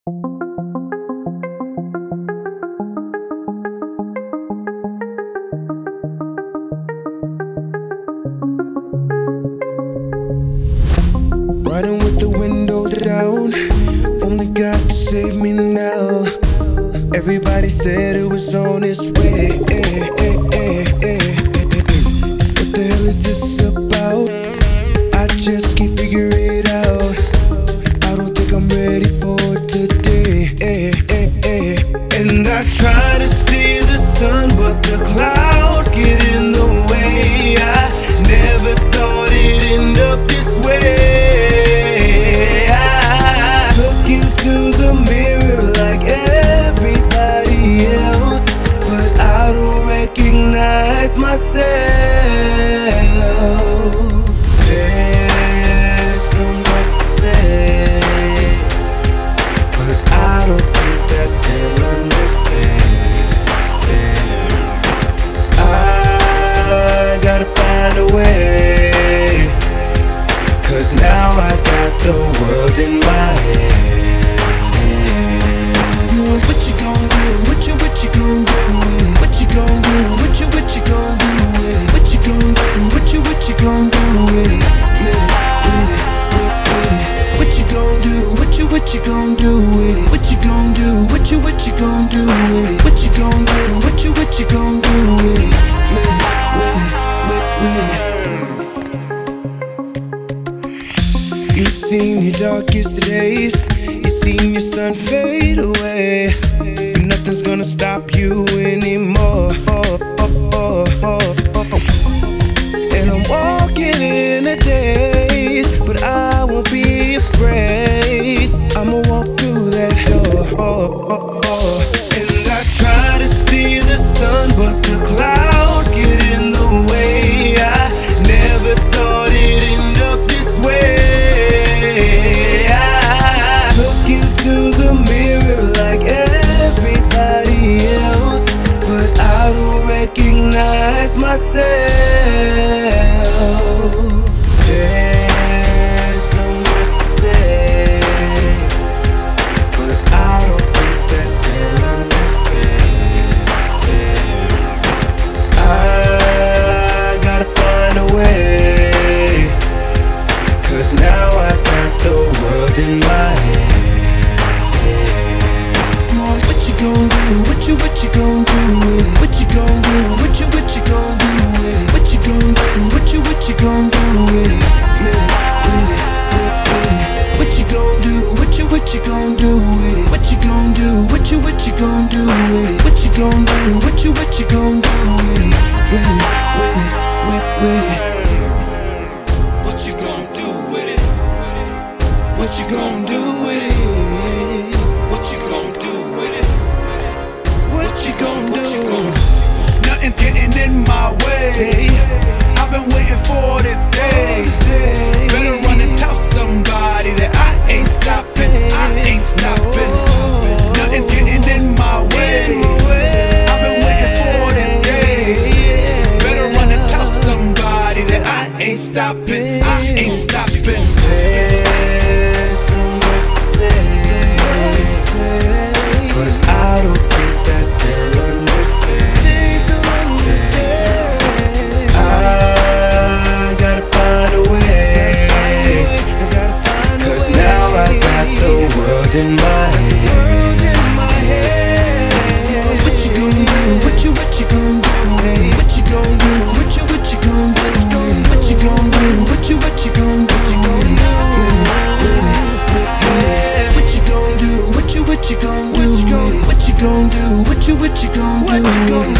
Riding with the windows down, only God can save me now. Everybody said it was on its way. What the hell is this about? I just can't figure it out. I don't think I'm ready for today. And I try to see the sun, but the clouds get in the way. I never thought it'd end up this way. To the mirror like everybody else, but I don't recognize myself. There's so much to say, but I don't think that they'll understand. I gotta find a way, 'cause now I got the world in my head. What you gon' do? What you gon' do with it? What you gon' do? What you gon' do with it? What you gon' do? What you gon' do with it? With it. What you gon' do? What you gon' do with it? What you gon' do? What you gon' do with it? What you gon' do? What you gon' do with it? With it. You've seen your darkest days, you've seen your sun fade away, but nothing's gonna stop you anymore. And I'm walking in the days, but I won't be afraid. I'ma walk through that door. And I try to see the sun, but the clouds get in the way. I never thought it'd end up this way. To the mirror like everybody else, but I don't recognize myself. There's so much to say, but I don't think that they'll understand. I gotta find a way, 'cause now I got the world in my head. What you gon' do with it? What you gon' do? What you gon' do with it? What you gon' do? What you gon' do with it? With it. What you gon' do? What you gon' do with it? What you gon' do? What you gon' do with it? What you gon' do? What you gon' do with it? With it. What you gon' do with it? What you gon' do with it? What you gon' do with it? What you gon' do? Nothing's getting in my way. I've been waiting for this day. Better run and tell somebody that I ain't stopping. I ain't stopping. Nothing's getting in my way. I've been waiting for this day. Better run and tell somebody that I ain't stopping. I ain't stopping. There's so much to say, but I don't think that they'll understand. I gotta find a way, 'cause now I got the world in my head. What you gon' do? What you gon' do? What you gon' do? What you gon' do? What you gon' do? What you gon' do? What you gon' do? What you gon' do? What you gon' do? What you gon' do?